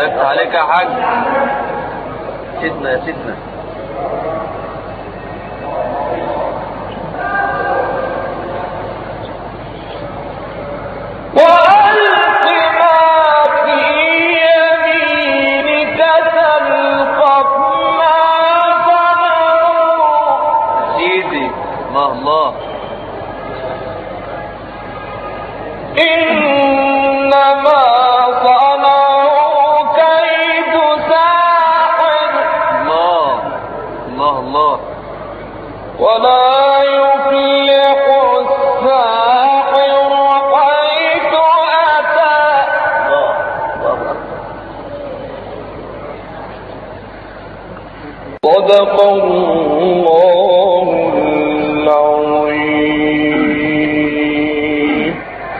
الله يفتح عليك يا حاج. سيدنا يا سيدنا. وألق ما في يمينك تلقف ما صنعوا. سيدي ما الله. إنما صنعوا كيد ساحر. الله الله الله. ولا يفلح الساحر حيث أتى. صدق الله العظيم.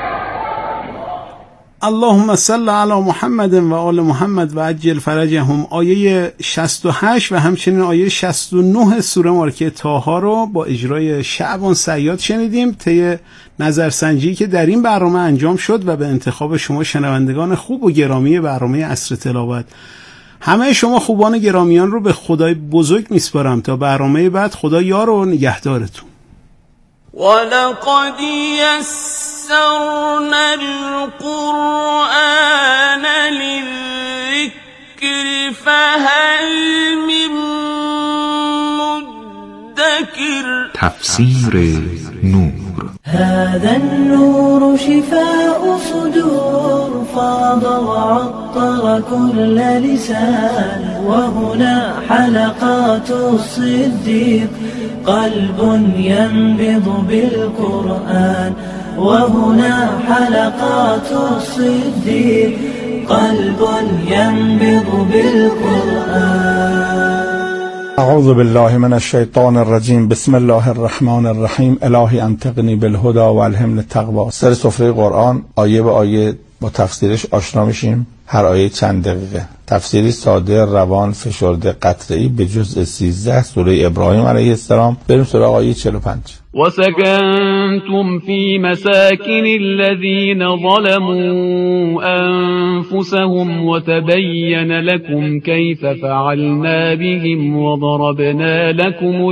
اللهم صل علی محمد و آل محمد و عجل فرجهم. آیه 68 و همچنین آیه 69 سوره مبارکه طه رو با اجرای شعبان صیاد شنیدیم طی نظرسنجی که در این برنامه انجام شد و به انتخاب شما شنوندگان خوب و گرامی برنامه عصر تلاوت. همه شما خوبان گرامیان رو به خدای بزرگ میسپارم تا برنامه بعد. خدا یار و نگهدارتون. ولقد يسرنا القرآن للذكر فهل من مدكر. تفسیر نور. هذا النور شفاء صدور فاض وعطر كل لسان وهنا حلقات الصديق قلب ينبض بالقرآن وهنا حلقات الصديق قلب ينبض بالقرآن. اعوذ بالله من الشیطان الرجیم. بسم الله الرحمن الرحیم. الهی انطقنی بالهدى و الهمنی التقوی. سر سفره قرآن آیه به آیه با تفسیرش آشنا میشیم. هر آیه چند دقیقه. تفسیری ساده، روان، فشرده، قطعی به جزء 13 سوره ابراهیم علیه السلام. بریم سراغ آیه 45. وسكنتم في مساكن الذين ظلموا أنفسهم وتبين لكم كيف فعلنا بهم وضربنا لكم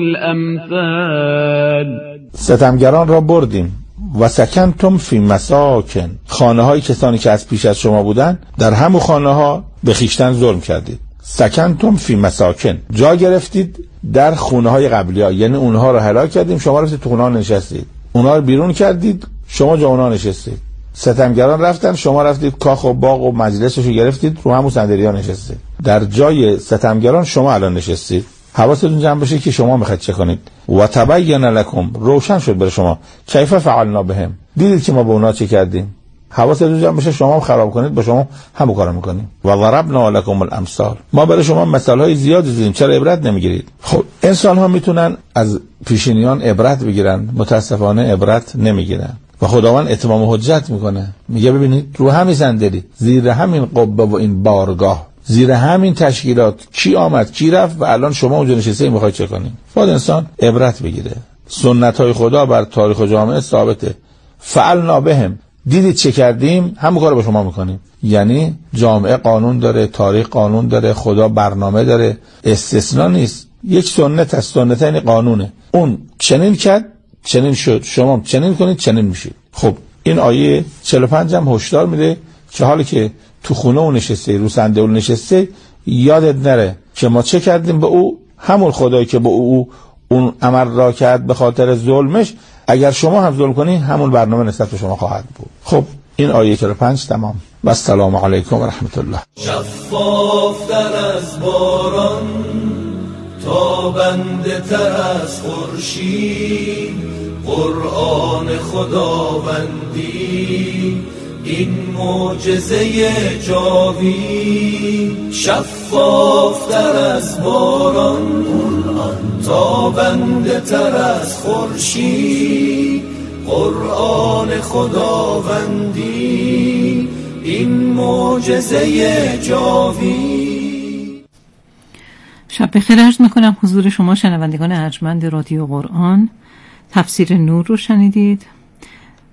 الأمثال. ستمگران را بردیم. و سکنتم فی مساکن، خانه های کسانی که از پیش از شما بودن، در همون خانه ها به خیشتن ظلم کردید. سکنتم فی مساکن، جا گرفتید در خونه های قبلی ها، یعنی اونها رو هلاک کردیم، شما رفتید تو خونه ها نشستید. اونها رو بیرون کردید، شما جا اونها نشستید. ستمگران رفتن، شما رفتید کاخ و باغ و مجلسش رو گرفتید، رو همون صندلی ها نشستید. در جای ستمگران شما الان نشستید. حواستون جمع باشه که شما میخواید چه کنید. و تبین لکم، روشن شد برای شما. کیف فعلنا بهم، دیدید که ما به اونا چه کردیم. حواستون جمع باشه شما هم خراب کنید، با شما همون کارو میکنیم. و ضربنا لکم الامثال، ما برای شما مثالهای زیاد زدیم، چرا عبرت نمیگیرید؟ خب انسان ها میتونن از پیشینیان عبرت بگیرن، متاسفانه عبرت نمیگیرن و خداوند اتمام حجت میکنه. میگه ببینید رو همین صندلی، زیر همین قبه و این بارگاه، زیر همین تشکیلات کی آمد کی رفت و الان شما اونجا نشسته میخواید چه کنید؟ باید انسان عبرت بگیره. سنت های خدا بر تاریخ جامعه ثابته. فعلنا بهم، دیدید چه کردیم، همون کارو با شما میکنیم. یعنی جامعه قانون داره، تاریخ قانون داره، خدا برنامه داره، استثناء نیست. یک سنت از سنت یعنی قانونه. اون چنین کرد چنین شد، شما چنین کنید چنین میشید. خب این آیه 45 هم هشدار میده که حالی که تو خونه اون نشسته، رو صندلی نشسته، یادت نره که ما چه کردیم به او. همون خدایی که به او اون عمل را کرد به خاطر ظلمش، اگر شما هم ظلم کنید همون برنامه نسبت به شما خواهد بود. خب این آیه 45 تمام. و السلام علیکم و رحمت الله. شفافتر از باران، تابنده تر از خورشید، قرآن خداوندی این معجزه جاوید. شفافتر از باران، تابنده تر از خورشید، قرآن خداوندی این معجزه جاوید. شب بخیر عرض میکنم حضور شما شنوندگان ارجمند رادیو قرآن. تفسیر نور رو شنیدید.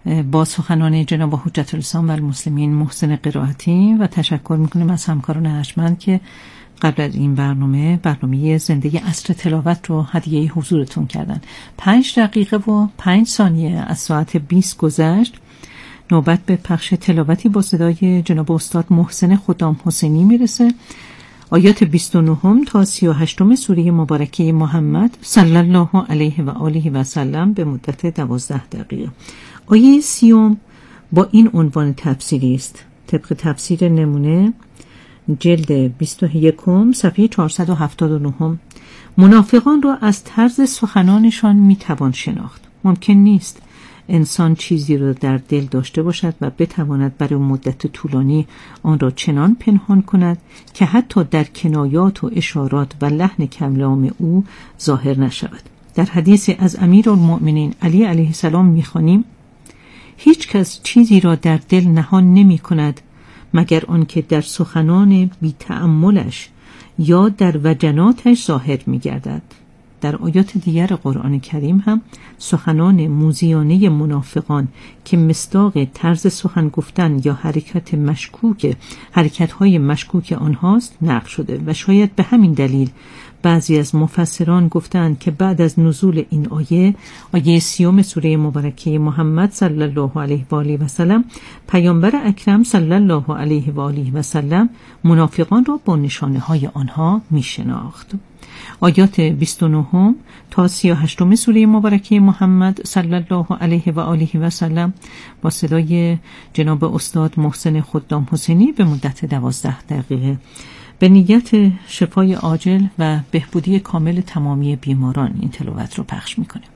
با سخنان جناب حجت الاسلام و المسلمین محسن قرائتی و تشکر میکنیم از همکاران ارجمند که قبل از این برنامه زنده عصر تلاوت رو هدیه حضورتون کردن. 5 دقیقه و 5 ثانیه از ساعت 20 گذشت. نوبت به پخش تلاوتی با صدای جناب استاد محسن خدام حسینی میرسه. آیات 29 تا 38 سوره مبارکه محمد صلی الله علیه و آله و سلم به مدت 12 دقیقه. آیه 30 با این عنوان تفسیری است. طبق تفسیر نمونه جلد 21 صفحه 479. منافقان را از طرز سخنانشان میتوان شناخت. ممکن نیست انسان چیزی را در دل داشته باشد و بتواند برای مدت طولانی آن را چنان پنهان کند که حتی در کنایات و اشارات و لحن کلام او ظاهر نشود. در حدیث از امیرالمؤمنین علی علیه السلام می‌خوانیم: هیچ کس چیزی را در دل نهان نمی کند مگر آنکه در سخنان بی تأملش یا در وجناتش ظاهر می گردد. در آیات دیگر قرآن کریم هم سخنان موذیانه منافقان که مصداق طرز سخن گفتن یا حرکت‌های مشکوک آنهاست نقل شده و شاید به همین دلیل بعضی از مفسران گفتند که بعد از نزول این آیه 30 سوره مبارکه محمد صلی الله علیه و آله و سلم، پیامبر اکرم صلی الله علیه و آله و سلم منافقان را با نشانه‌های آنها می‌شناخت. آیات 29 تا 38 سوره مبارکه محمد صلی الله علیه و آله و سلم با صدای جناب استاد محسن خدام حسینی به مدت 12 دقیقه به نیت شفای عاجل و بهبودی کامل تمامی بیماران این تلاوت رو پخش میکنیم.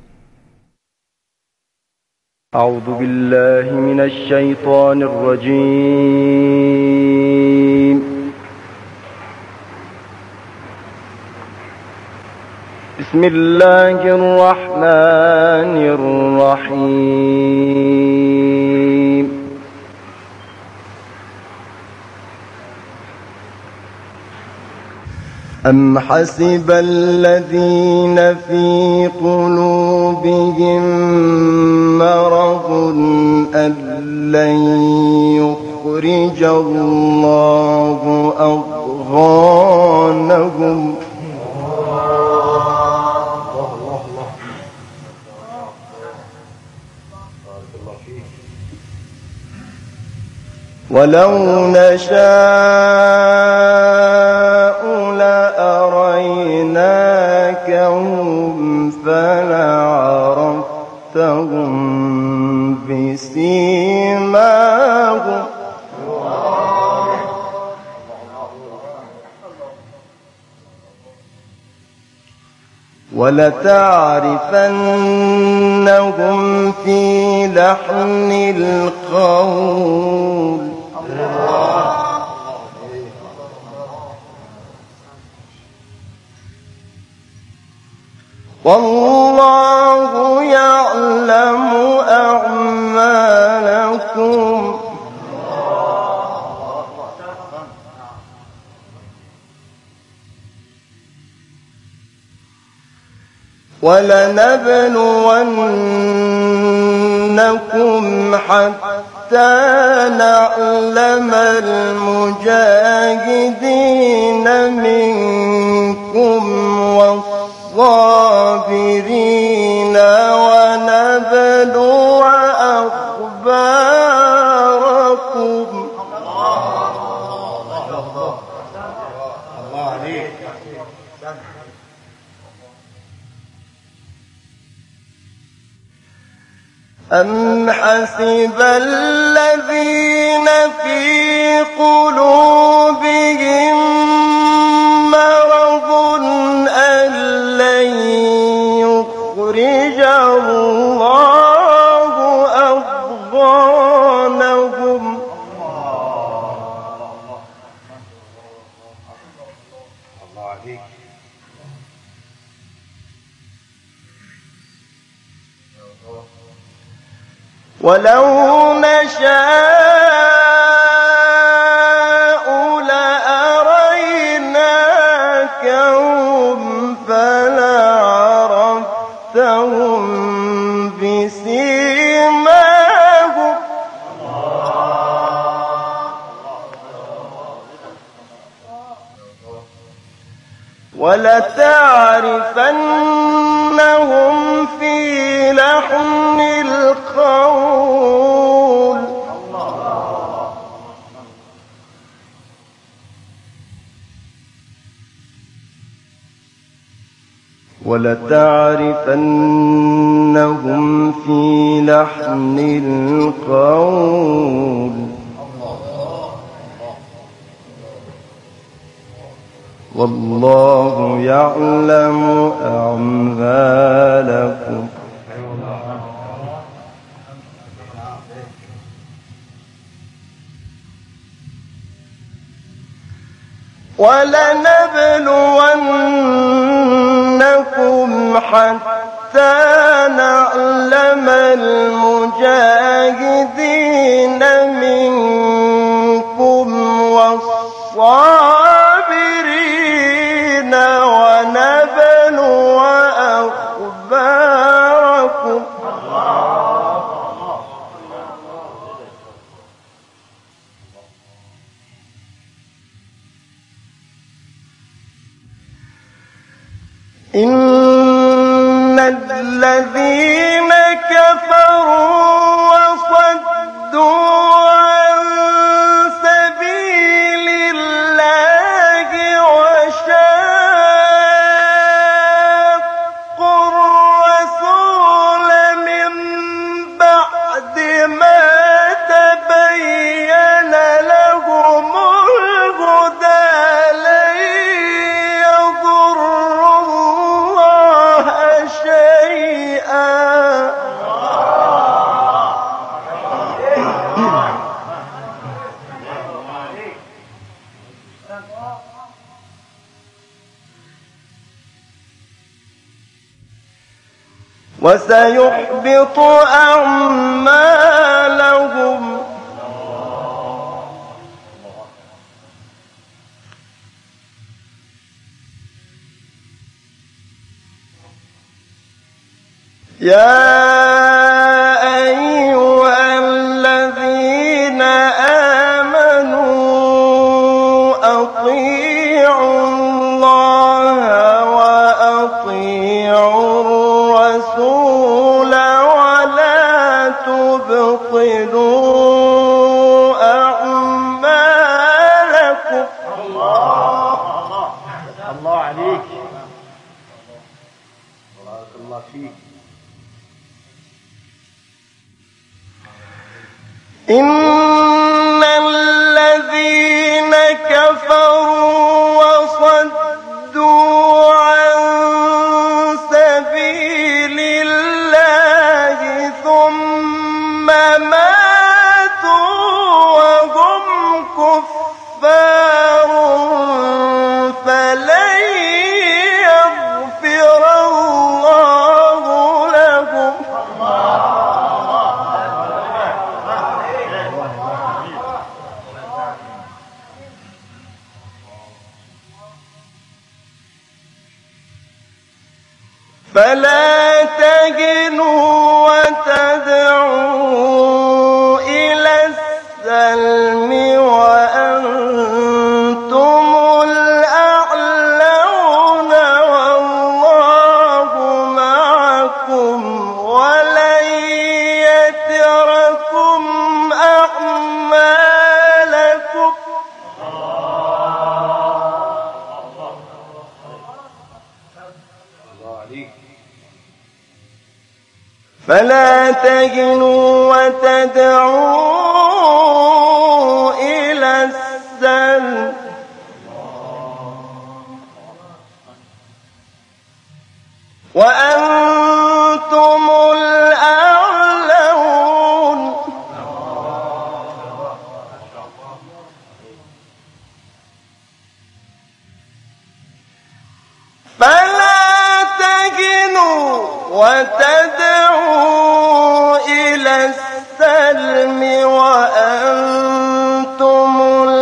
اعوذ بالله من الشیطان الرجیم. بسم الله الرحمن الرحیم. ام حسب الذين في قلوبهم مرض أن لن يخرج الله أضغانهم ولو نشاء لأريناكهم فلعرفتهم بسيماهم ولتعرفنهم في لحن القول والله يعلم أعمالكم ولنبلونكم حتى نعلم المجاهدين منكم والصابرين ونبلو أخباركم. أم حسب الذين في قلوبهم مرض أن لن يخرج الله أضغانهم ولو نشاء لأريناكهم فلعرفتهم بسيماهم ولتعرفنهم في لحن القول ولتعرفنهم في لحن القول والله يعلم أعمالكم ولنبلونكم حتى نعلم المجاهدين منكم والصابرين ونبلو أخباركم إن الذين كفروا وصدوا عن سبيل الله وشاقوا الرسول من بعد ما تبين لهم الهدى لن يضروا الله شيئا وسيحبط أعمالهم يا أيها الذين آمنوا أطيعوا الله وأطيعوا الرسول ولا تبطلوا أعمالكم الله عليك بارك الله فيك إن الذين كفروا وصدوا عن سبيل الله ثم ماتوا وهم كفار فلن يغفر الله لهم فلا تهنوا وتدعوا إلى السلم وأنتم الأعلون والله معكم ولن يتركم أعمالكم فلا تهنوا وتدعوا إلى السلم وأنتم الأعلون فلا تهنوا وتدعوا إلى السلم وأنتم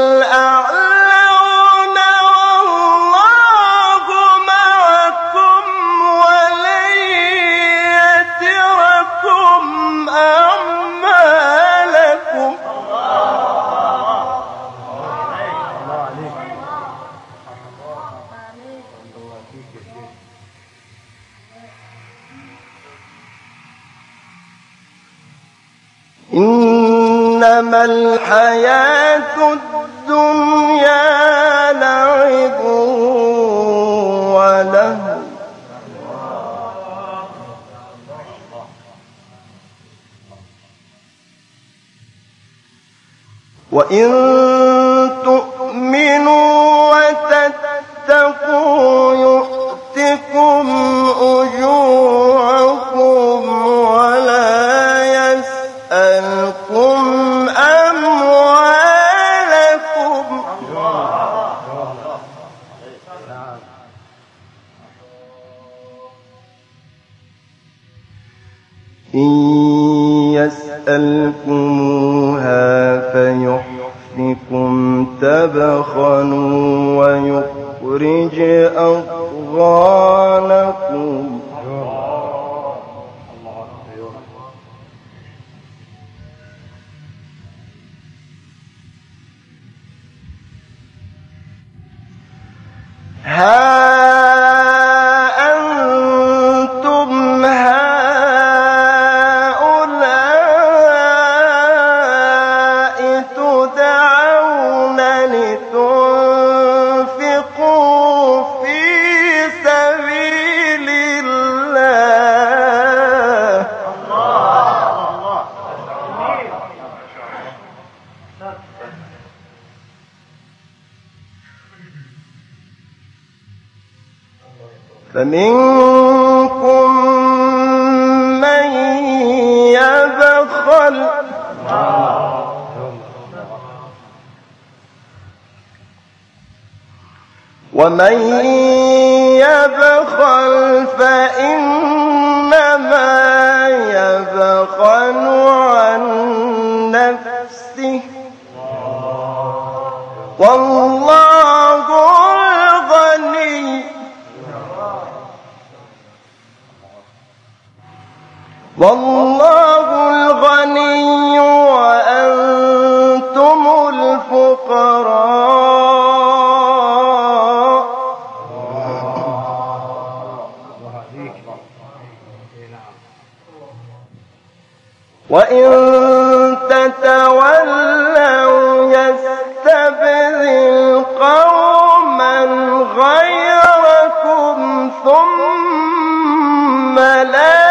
الأعلون والله معكم ولن يتركم أعمالكم إنما الحياة الدنيا لعب ولهو وإن تؤمنوا وتتقوا يؤتكم أجوركم ولا يسألكم أموالكم إن يسألكموها فيحفكم تبخلوا ويخرج أضغانكم ها أنتم هؤلاء تدعون لتنفقوا في سبيل الله فمنكم من يبخل ومن يبخل فإنما يبخل عن نفسه والله الغني وأنتم الفقراء وإن تتولوا يستبدل قوما غيركم ثم لا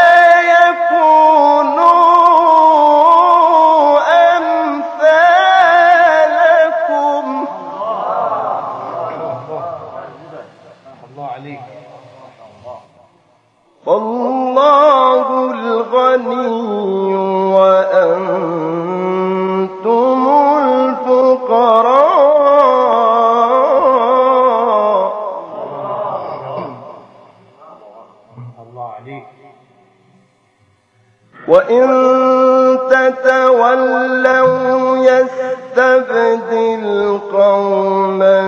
والله الغني وأنتم الفقراء وإن تتولوا يستبدل قوما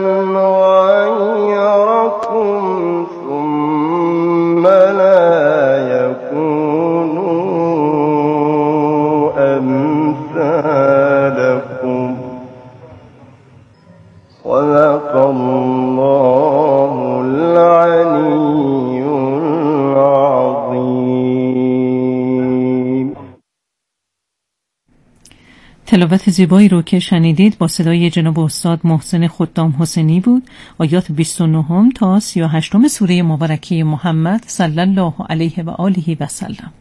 غيركم ثم لا يكونوا أمثالكم صدق الله العلي العظيم. تلاوت زیبایی رو که شنیدید با صدای جناب استاد محسن خدام حسینی بود. آیات 29 تا 38 سوره مبارکه محمد صلی الله علیه و آله و سلم.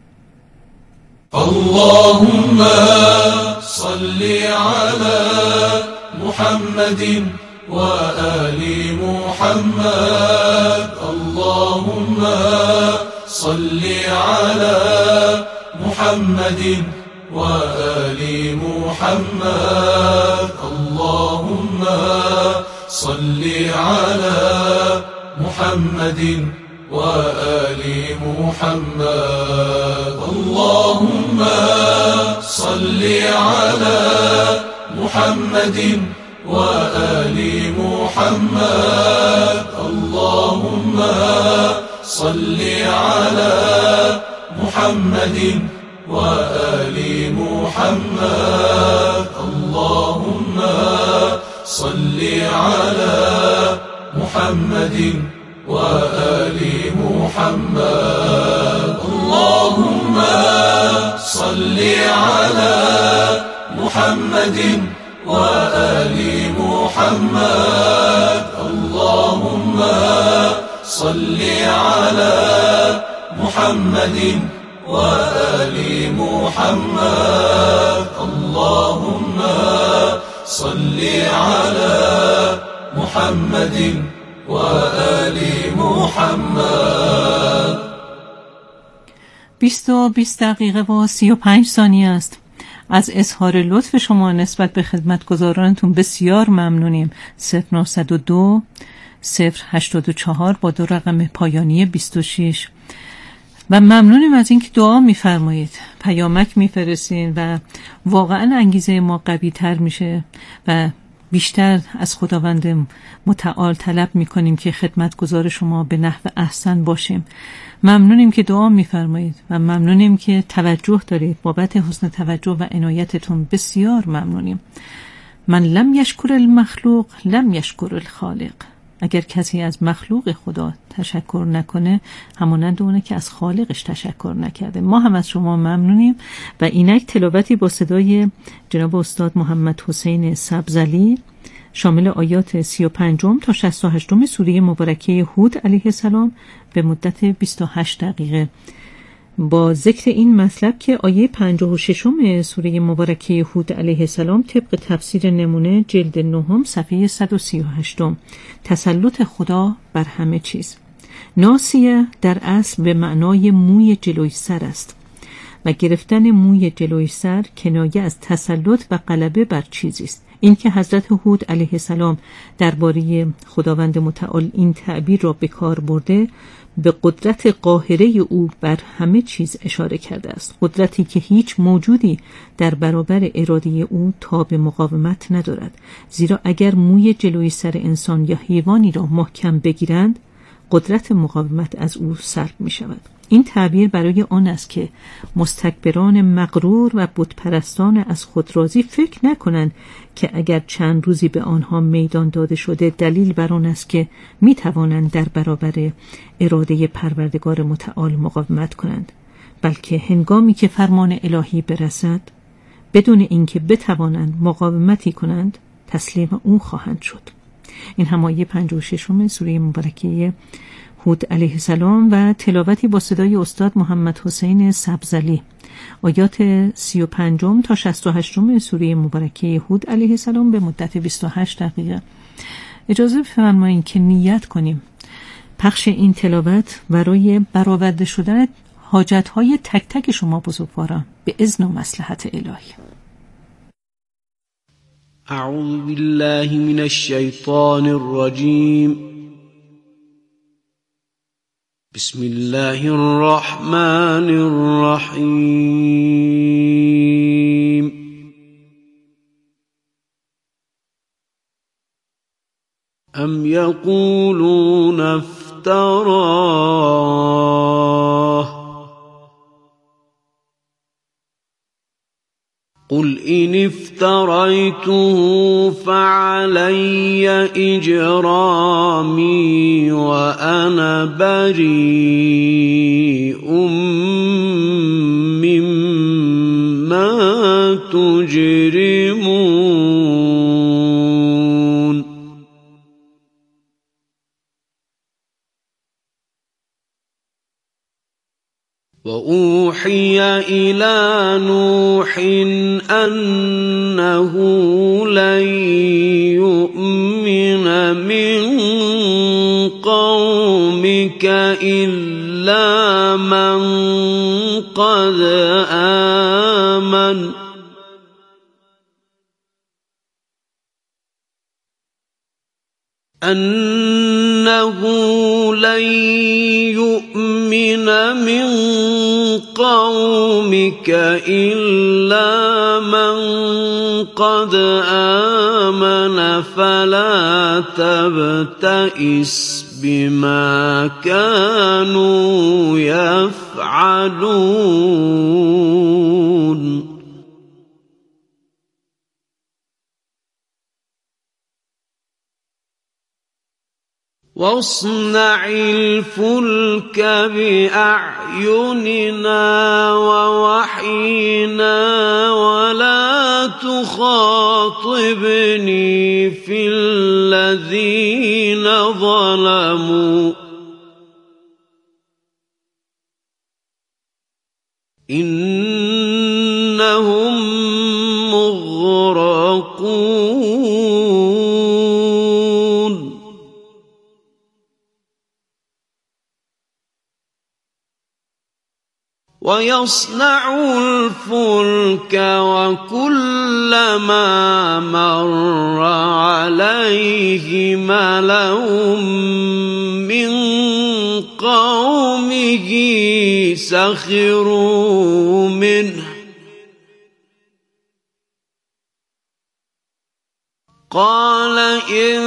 اللهم صل على محمد وآل محمد. اللهم صل على محمد وآل محمد. اللهم صل على محمد وآل محمد. اللهم صل على محمد وآل محمد. اللهم صل على محمد وآل محمد. اللهم صل على محمد وآل محمد. اللهم صل على محمد وآل محمد. اللهم صل على محمد وآل محمد. اللهم صل على محمد وآل محمد. 20 دقیقه و 35 ثانیه است. از اظهار لطف شما نسبت به خدمتگزارانتون بسیار ممنونیم. 0902 084 با 2 رقم پایانی 26 و ممنونیم از اینکه دعا میفرمایید، پیامک میفرستین و واقعا انگیزه ما قوی تر میشه و بیشتر از خداوند متعال طلب میکنیم که خدمتگزار شما به نحو احسن باشیم. ممنونیم که دعا میفرمایید و ممنونیم که توجه دارید. بابت حسن توجه و عنایتتون بسیار ممنونیم. من لم یشکر المخلوق لم یشکر الخالق. اگر کسی از مخلوق خدا تشکر نکنه همانند اونه که از خالقش تشکر نکرده. ما هم از شما ممنونیم و اینک تلاوتی با صدای جناب استاد محمد حسین سبزعلی شامل آیات 35 تا 68 سوره مبارکه هود علیه السلام به مدت 28 دقیقه با ذکر این مطلب که آیه 56 سوره مبارکه هود علیه السلام طبق تفسیر نمونه جلد 9 صفحه 138 تسلط خدا بر همه چیز. ناسیه در اصل به معنای موی جلوی سر است و گرفتن موی جلوی سر کنایه از تسلط و غلبه بر چیزی است. این که حضرت هود علیه السلام درباره خداوند متعال این تعبیر را به کار برده به قدرت قاهره او بر همه چیز اشاره کرده است، قدرتی که هیچ موجودی در برابر اراده او تاب مقاومت ندارد، زیرا اگر موی جلوی سر انسان یا حیوانی را محکم بگیرند قدرت مقاومت از او سلب می شود. این تعبیر برای آن است که مستکبران مغرور و بتپرستان از خود راضی فکر نکنند که اگر چند روزی به آنها میدان داده شده دلیل بر آن است که می توانند در برابر اراده پروردگار متعال مقاومت کنند، بلکه هنگامی که فرمان الهی برسد بدون اینکه بتوانند مقاومتی کنند تسلیم او خواهند شد. این هم آیه 56 سوره مبارکه هود علیه السلام و تلاوتی با صدای استاد محمد حسین سبزعلی آیات 35 تا 68 سوره مبارکه هود علیه السلام به مدت 28 دقیقه. اجازه بفرمایید که نیت کنیم پخش این تلاوت برای برآورده شدن حاجت‌های تک تک شما بزرگواران به اذن و مصلحت الهی. اعوذ بالله من الشیطان الرجیم. بسم الله الرحمن الرحیم. ام یقولون افتراه قل إن افتريته فعلي إجرامي وأنا بريء مما تجرمون. وأوحي إلى نوح أنه لن يؤمن من قومك إلا من قد آمن أنه لن يؤمن من قومك إلا من قد آمن فلا تبتئس بما كانوا يفعلون. واصنع الفلك بأعيننا ووحينا ولا تخاطبني في الذين ظلموا إنهم مغرقون. ويصنع الفلك وكلما مر عليه ملأ من قومه سخروا منه قال إن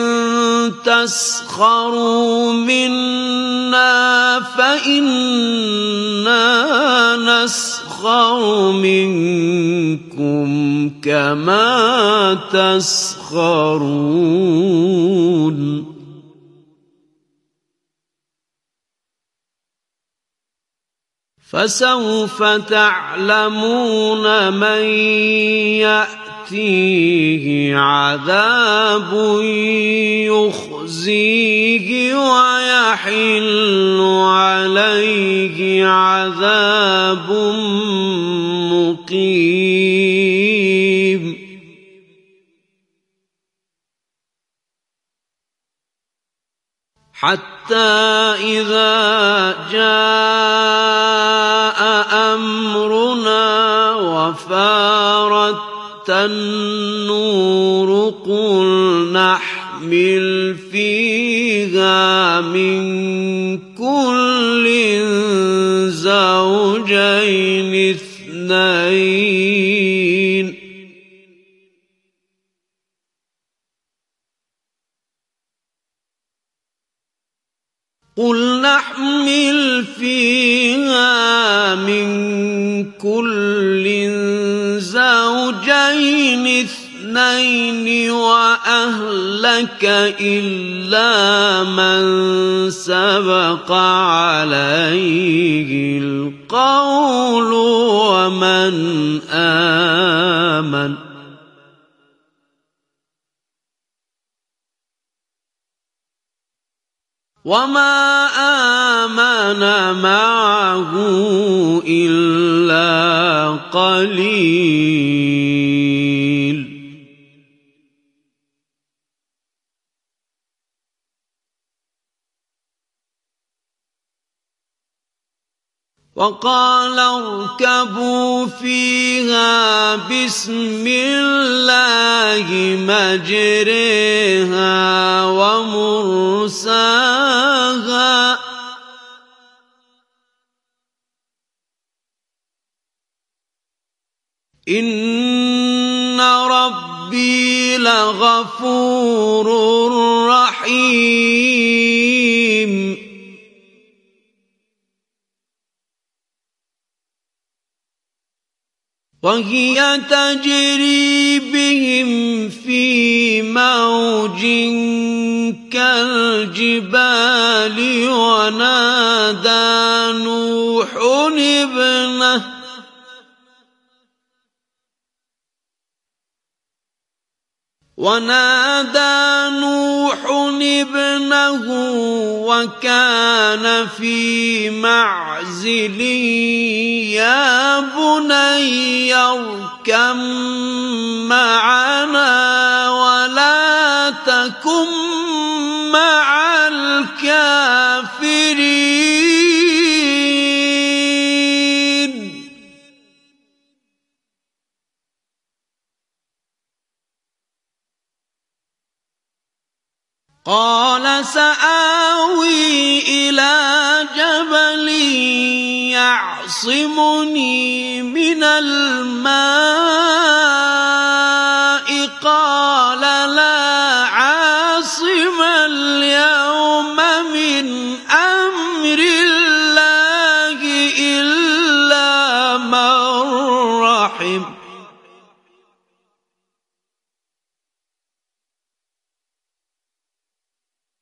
تسخروا منا فإنا نسخر منكم كما تسخرون. فسوف تعلمون من يأتيه عذاب يخزيه ويحل عليه عذاب مقيم. حتى إذا جاء أمرنا وفارت النور قل نحمل فيها من كل زوجين اثنين قل نحمل فيها من كل زوجين اثنين وأهلك إلا من سبق عليه القول ومن آمن وما آمن معه إلا قليل. وقال اركبوا فيها بسم الله مجريها ومرساها إن ربي لغفور رحيم. وهي تجري بهم في موج كالجبال ونادى نوح ابنه وكان في معزل يا بني اركب معنا ولا تكن مع الكافرين. قال سآوي إلى جبل يعصمني من الماء